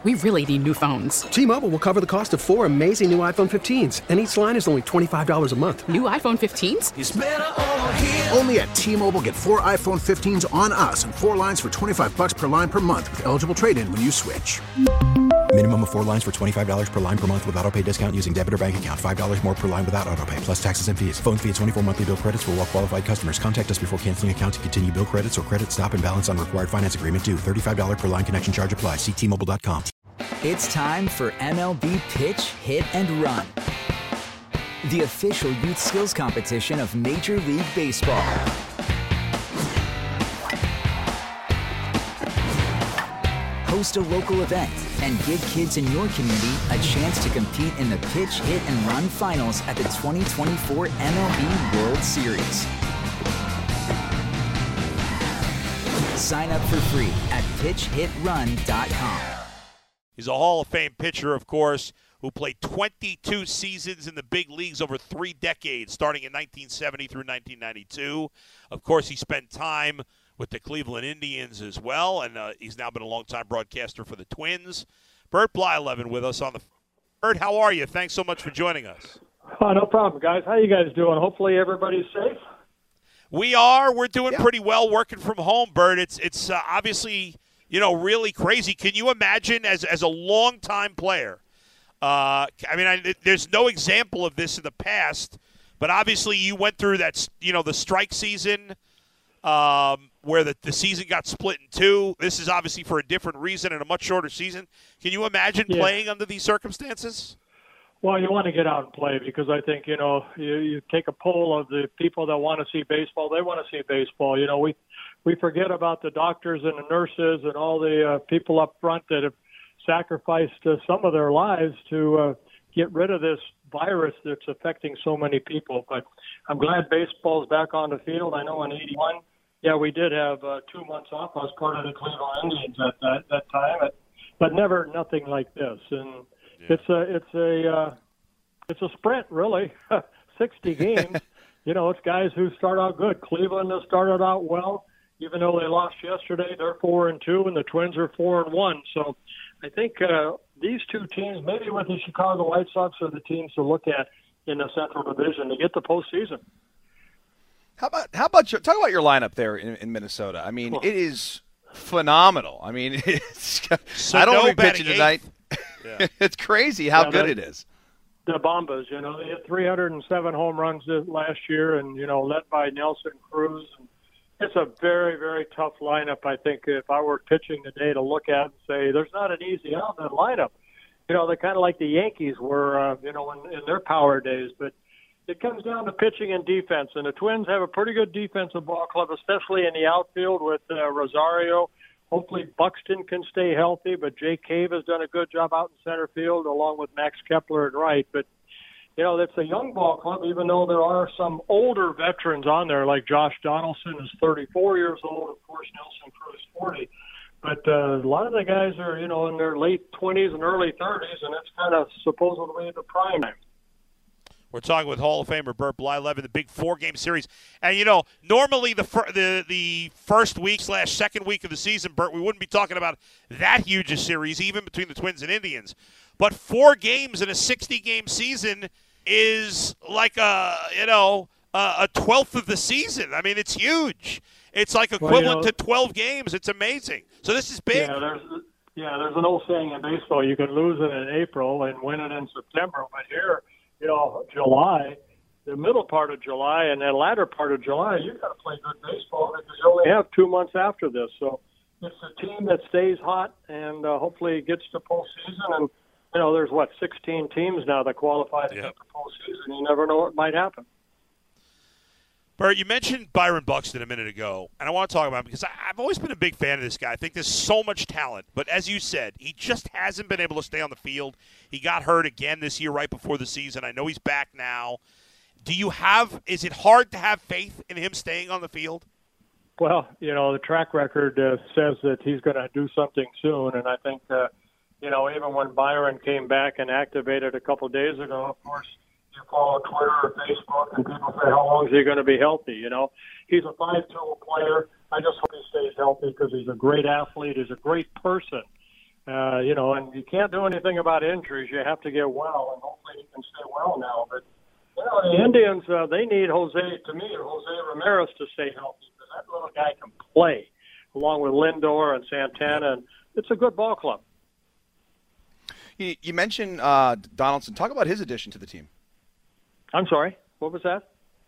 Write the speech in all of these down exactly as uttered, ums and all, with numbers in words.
We really need new phones. T-Mobile will cover the cost of four amazing new iPhone fifteens, and each line is only twenty-five dollars a month. New iPhone fifteens? It's better over here. Only at T-Mobile, get four iPhone fifteens on us and four lines for twenty-five dollars per line per month with eligible trade-in when you switch. Minimum of four lines for twenty-five dollars per line per month with autopay discount using debit or bank account. five dollars more per line without autopay, plus taxes and fees. Phone fee at twenty-four monthly bill credits for well-qualified customers. Contact us before canceling account to continue bill credits or credit stop and balance on required finance agreement due. thirty-five dollars per line connection charge applies. See T Mobile dot com. It's time for M L B Pitch, Hit, and Run, the official youth skills competition of Major League Baseball. Host a local event and give kids in your community a chance to compete in the Pitch, Hit, and Run finals at the twenty twenty-four M L B World Series. Sign up for free at pitch hit run dot com. He's a Hall of Fame pitcher, of course, who played twenty-two seasons in the big leagues over three decades, starting in nineteen seventy through nineteen ninety-two. Of course, he spent time with the Cleveland Indians as well, and uh, he's now been a longtime broadcaster for the Twins. Bert Blyleven with us on the – Bert, how are you? Thanks so much for joining us. Oh, no problem, guys. How you guys doing? Hopefully everybody's safe. We are. We're doing yeah. pretty well working from home, Bert. It's it's uh, obviously – you know, really crazy. Can you imagine as as a longtime player? Uh, I mean, I, there's no example of this in the past, but obviously you went through that, you know, the strike season um, where the, the season got split in two. This is obviously for a different reason and a much shorter season. Can you imagine yeah. playing under these circumstances? Well, you want to get out and play because I think, you know, you, you take a poll of the people that want to see baseball. They want to see baseball. You know, we we forget about the doctors and the nurses and all the uh, people up front that have sacrificed uh, some of their lives to uh, get rid of this virus that's affecting so many people. But I'm glad baseball's back on the field. I know in eighty-one, yeah, we did have uh, two months off. I was part of the Cleveland Indians at that, that time, but never nothing like this. And yeah. it's a it's a uh, it's a sprint, really. sixty games. You know, it's guys who start out good. Cleveland has started out well. Even though they lost yesterday, they're four and two, and the Twins are four and one. So, I think uh, these two teams, maybe with the Chicago White Sox, are the teams to look at in the Central Division to get the postseason. How about how about your, talk about your lineup there in, in Minnesota? I mean, cool. It is phenomenal. I mean, it's, so I don't no know pitching tonight. Yeah. It's crazy how yeah, good the, it is. The Bombas, you know, they hit three hundred seven home runs last year, and you know, led by Nelson Cruz. And it's a very, very tough lineup. I think if I were pitching today to look at and say, there's not an easy out in that lineup. You know, they're kind of like the Yankees were, uh, you know, in, in their power days. But it comes down to pitching and defense. And the Twins have a pretty good defensive ball club, especially in the outfield with uh, Rosario. Hopefully Buxton can stay healthy, but Jay Cave has done a good job out in center field along with Max Kepler at right. But you know, that's a young ball club, even though there are some older veterans on there, like Josh Donaldson is thirty-four years old, of course, Nelson Cruz forty. But uh, a lot of the guys are, you know, in their late twenties and early thirties, and it's kind of supposedly the prime time. We're talking with Hall of Famer Bert Blyleven, the big four-game series. And, you know, normally the fir- the the first week slash second week of the season, Bert, we wouldn't be talking about that huge a series, even between the Twins and Indians. But four games in a sixty-game season is like a, you know, a twelfth of the season. I mean, it's huge. It's like equivalent well, you know, to twelve games. It's amazing. So this is big. Yeah, there's yeah, there's an old saying in baseball: you can lose it in April and win it in September. But here, you know, July, the middle part of July and the latter part of July, you've got to play good baseball because you only have two months after this. So it's a team that stays hot and uh, hopefully gets to postseason. And you know, there's, what, sixteen teams now that qualify to yep. get the postseason. You never know what might happen. Bert, you mentioned Byron Buxton a minute ago, and I want to talk about him because I, I've always been a big fan of this guy. I think there's so much talent. But as you said, he just hasn't been able to stay on the field. He got hurt again this year right before the season. I know he's back now. Do you have – is it hard to have faith in him staying on the field? Well, you know, the track record uh, says that he's going to do something soon, and I think uh, – you know, even when Byron came back and activated a couple of days ago, of course, you follow Twitter or Facebook, and people say, how long is he going to be healthy? You know, he's a five-tool player. I just hope he stays healthy because he's a great athlete. He's a great person. Uh, you know, and you can't do anything about injuries. You have to get well, and hopefully he can stay well now. But, you know, the Indians, uh, they need Jose, to me, Jose Ramirez to stay healthy, because that little guy can play, along with Lindor and Santana, and it's a good ball club. You, you mentioned uh, Donaldson. Talk about his addition to the team. I'm sorry, what was that?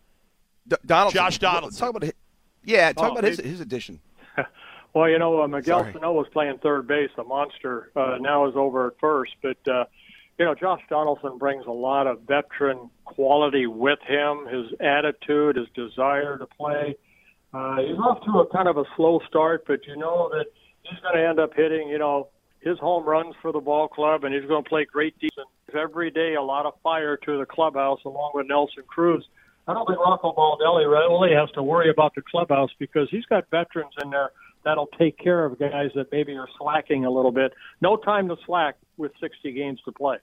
D- Donaldson. Josh Donaldson. Talk about his, yeah, talk Oh, about his he- his addition. Well, you know, uh, Miguel Sorry. Sano was playing third base, a monster. Uh, now is over at first. But, uh, you know, Josh Donaldson brings a lot of veteran quality with him, his attitude, his desire to play. Uh, he's off to a kind of a slow start, but you know that he's going to end up hitting, you know, his home runs for the ball club, and he's going to play great defense. Every day, a lot of fire to the clubhouse along with Nelson Cruz. I don't think Rocco Baldelli really has to worry about the clubhouse because he's got veterans in there that'll take care of guys that maybe are slacking a little bit. No time to slack with sixty games to play.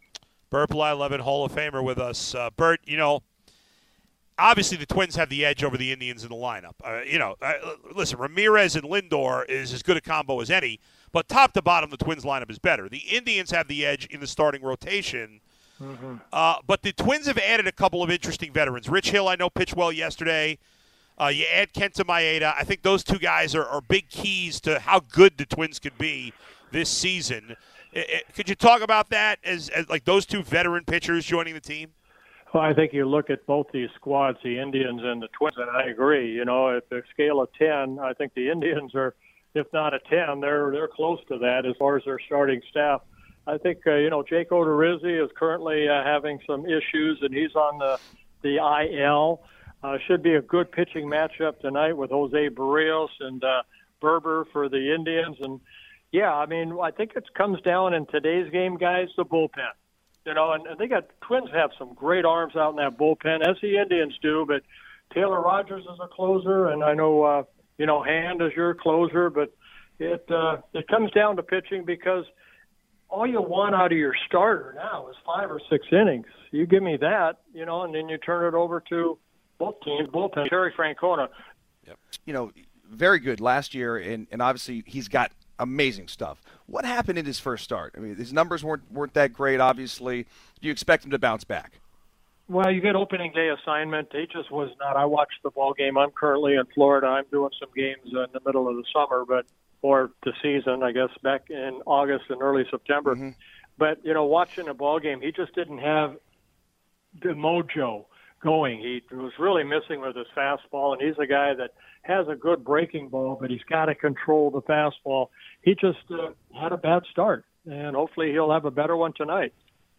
Bert Blyleven, Hall of Famer with us. Uh, Bert, you know, obviously the Twins have the edge over the Indians in the lineup. Uh, you know, uh, listen, Ramirez and Lindor is as good a combo as any, but top to bottom, the Twins lineup is better. The Indians have the edge in the starting rotation. Mm-hmm. Uh, but the Twins have added a couple of interesting veterans. Rich Hill, I know, pitched well yesterday. Uh, you add Kenta Maeda. I think those two guys are, are big keys to how good the Twins could be this season. It, it, could you talk about that as, as like those two veteran pitchers joining the team? Well, I think you look at both these squads, the Indians and the Twins, and I agree. You know, at the scale of ten, I think the Indians are, if not a ten, they're they're close to that as far as their starting staff. I think, uh, you know, Jake Odorizzi is currently uh, having some issues, and he's on the, the I L. Uh, should be a good pitching matchup tonight with Jose Barrios and uh, Berber for the Indians. And, yeah, I mean, I think it comes down in today's game, guys, the bullpen. You know, and, and they got Twins have some great arms out in that bullpen, as the Indians do. But Taylor Rogers is a closer, and I know, uh, you know, Hand is your closer. But it uh, it comes down to pitching because all you want out of your starter now is five or six innings. You give me that, you know, and then you turn it over to both teams, bullpen. Terry Francona. Yep. You know, very good last year, and, and obviously he's got amazing stuff. What happened in his first start? I mean, his numbers weren't weren't that great, obviously. Do you expect him to bounce back? Well, you get opening day assignment. He just was not. I watched the ball game. I'm currently in Florida. I'm doing some games in the middle of the summer, but or the season, I guess, back in August and early September. Mm-hmm. But, you know, watching a ball game, he just didn't have the mojo going. He was really missing with his fastball, and he's a guy that has a good breaking ball, but he's got to control the fastball. He just uh, had a bad start, and hopefully he'll have a better one tonight.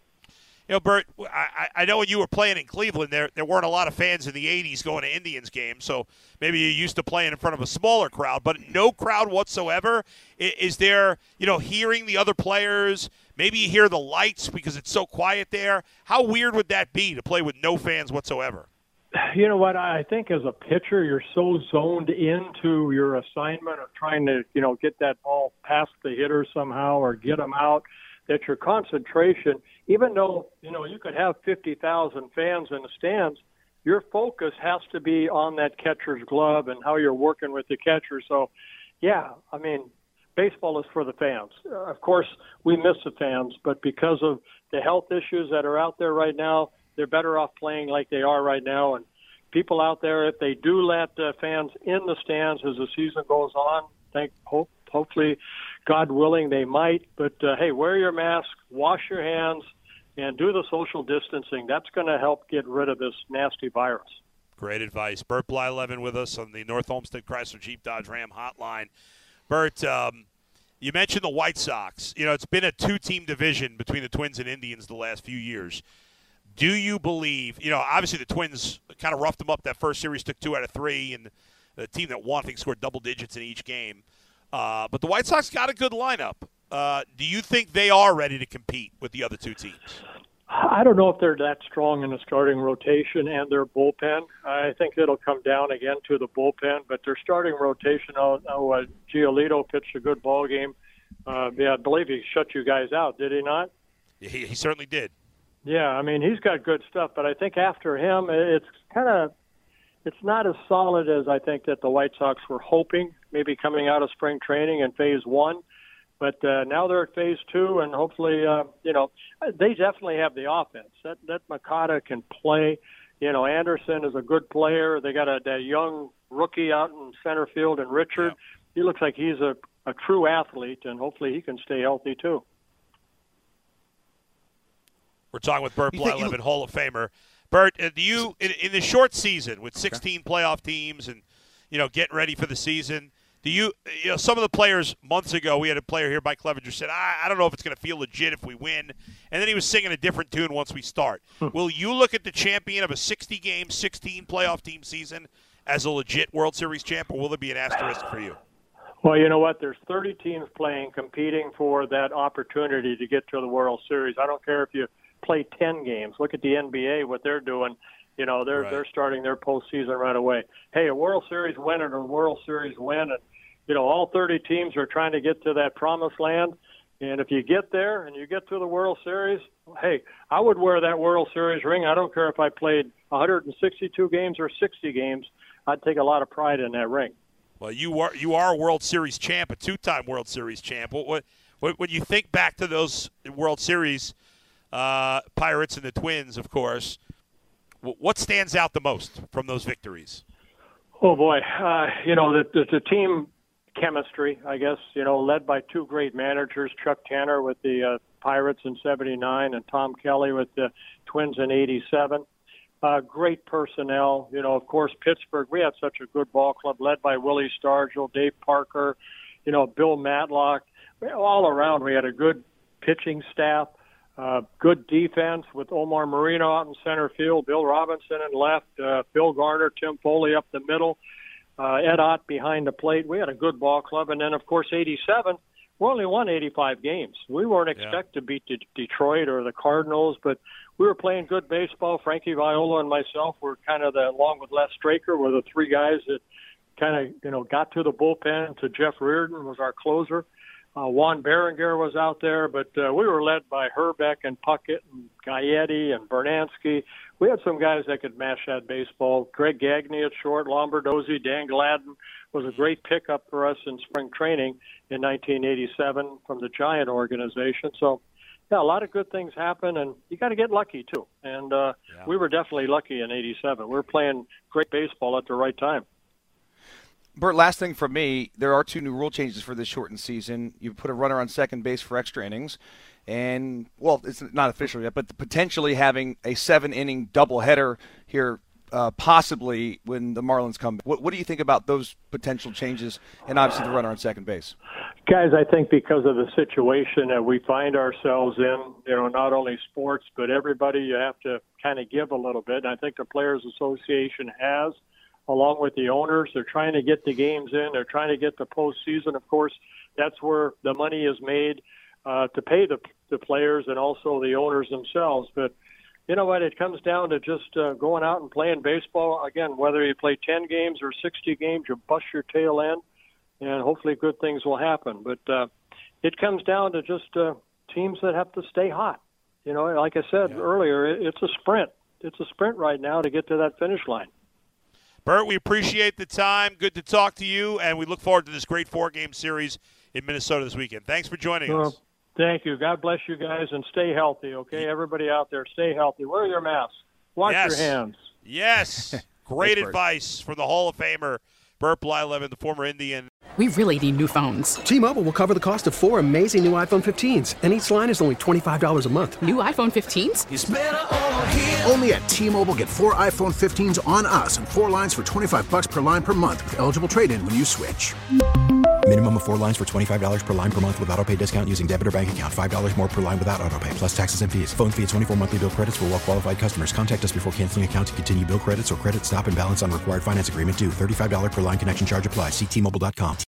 You know, Bert, I, I know when you were playing in Cleveland, there there weren't a lot of fans in the eighties going to Indians games, so maybe you used to playing in front of a smaller crowd, but no crowd whatsoever. Is, is there, you know, hearing the other players, maybe you hear the lights because it's so quiet there. How weird would that be to play with no fans whatsoever? You know what? I think as a pitcher, you're so zoned into your assignment of trying to, you know, get that ball past the hitter somehow or get them out, that your concentration, even though, you know, you could have fifty thousand fans in the stands, your focus has to be on that catcher's glove and how you're working with the catcher. So, yeah, I mean, baseball is for the fans. Uh, of course, we miss the fans, but because of the health issues that are out there right now, they're better off playing like they are right now. And people out there, if they do let uh, fans in the stands as the season goes on, thank hope, hopefully, God willing, they might. But, uh, hey, wear your mask, wash your hands, and do the social distancing. That's going to help get rid of this nasty virus. Great advice. Bert Blyleven with us on the North Olmsted Chrysler Jeep Dodge Ram hotline. Bert, um, you mentioned the White Sox. You know, it's been a two-team division between the Twins and Indians the last few years. Do you believe, you know, obviously the Twins kind of roughed them up that first series, took two out of three, and the team that won, I think, scored double digits in each game. Uh, but the White Sox got a good lineup. Uh, do you think they are ready to compete with the other two teams? I don't know if they're that strong in the starting rotation and their bullpen. I think it'll come down again to the bullpen, but their starting rotation, oh, oh uh, Giolito pitched a good ball game. Uh, yeah, I believe he shut you guys out, did he not? He, he certainly did. Yeah, I mean, he's got good stuff, but I think after him, it's kind of it's not as solid as I think that the White Sox were hoping, maybe coming out of spring training in phase one. But uh, now they're at phase two, and hopefully, uh, you know, they definitely have the offense. That that Makata can play. You know, Anderson is a good player. They got a, a young rookie out in center field, and Richard. Yeah. He looks like he's a, a true athlete, and hopefully he can stay healthy too. We're talking with Bert Blyleven, Hall of Famer. Bert, uh, do you in, in the short season with sixteen okay. playoff teams and you know getting ready for the season? Do you, you know, some of the players months ago, we had a player here, Mike Clevenger, said, I, I don't know if it's going to feel legit if we win. And then he was singing a different tune once we start. Will you look at the champion of a sixty-game, sixteen playoff team season as a legit World Series champ, or will there be an asterisk for you? Well, you know what? There's thirty teams playing, competing for that opportunity to get to the World Series. I don't care if you play ten games. Look at the N B A, what they're doing. You know, they're right. they're starting their postseason right away. Hey, a World Series win and a World Series win, and you know, all thirty teams are trying to get to that promised land. And if you get there and you get to the World Series, hey, I would wear that World Series ring. I don't care if I played one hundred sixty-two games or sixty games. I'd take a lot of pride in that ring. Well, you are you are a World Series champ, a two-time World Series champ. What, what when you think back to those World Series, uh, Pirates and the Twins, of course, what stands out the most from those victories? Oh boy, uh, you know the, the the team chemistry, I guess, you know, led by two great managers, Chuck Tanner with the uh, Pirates in seventy-nine and Tom Kelly with the Twins in eighty-seven. Uh, great personnel. You know, of course, Pittsburgh, we had such a good ball club led by Willie Stargell, Dave Parker, you know, Bill Matlock. All around, we had a good pitching staff, uh, good defense with Omar Marino out in center field, Bill Robinson in left, uh, Phil Garner, Tim Foley up the middle. Uh, Ed Ott behind the plate. We had a good ball club. And then, of course, eighty-seven, we only won eighty-five games. We weren't expected yeah. to beat De- Detroit or the Cardinals, but we were playing good baseball. Frankie Viola and myself were kind of the, along with Les Straker, were the three guys that kind of, you know, got to the bullpen. To Jeff Reardon was our closer. Uh, Juan Berenguer was out there, but uh, we were led by Herbeck and Puckett and Gaetti and Bernansky. We had some guys that could mash that baseball. Greg Gagne at short, Lombardozzi, Dan Gladden was a great pickup for us in spring training in nineteen eighty-seven from the Giant organization. So, yeah, a lot of good things happen, and you got to get lucky too. And uh, yeah. we were definitely lucky in eighty-seven. We were playing great baseball at the right time. Bert, last thing from me, there are two new rule changes for this shortened season. You put a runner on second base for extra innings, and, well, it's not official yet, but potentially having a seven-inning doubleheader here uh, possibly when the Marlins come. What, what do you think about those potential changes and obviously the runner on second base? Guys, I think because of the situation that we find ourselves in, you know, not only sports, but everybody, you have to kind of give a little bit. And I think the Players Association has, along with the owners. They're trying to get the games in. They're trying to get the postseason. Of course, that's where the money is made uh, to pay the, the players and also the owners themselves. But you know what? It comes down to just uh, going out and playing baseball. Again, whether you play ten games or sixty games, you bust your tail end, and hopefully good things will happen. But uh, it comes down to just uh, teams that have to stay hot. You know, like I said yeah. earlier, it, it's a sprint. It's a sprint right now to get to that finish line. Bert, we appreciate the time. Good to talk to you, and we look forward to this great four-game series in Minnesota this weekend. Thanks for joining well, us. Thank you. God bless you guys, and stay healthy, okay? Everybody out there, stay healthy. Wear your mask. Wash yes. your hands. Yes. Great Thanks, advice from the Hall of Famer, Bert Blyleven, the former Indian. We really need new phones. T-Mobile will cover the cost of four amazing new iPhone fifteens, and each line is only twenty-five dollars a month. New iPhone fifteens? It's better over here. Only at T-Mobile, get four iPhone fifteens on us and four lines for twenty-five bucks per line per month with eligible trade-in when you switch. Minimum of four lines for twenty-five dollars per line per month with autopay discount using debit or bank account. five dollars more per line without autopay, plus taxes and fees. Phone fee at twenty-four monthly bill credits for well-qualified customers. Contact us before canceling account to continue bill credits or credit stop and balance on required finance agreement due. thirty-five dollars per line connection charge applies. See T Mobile dot com.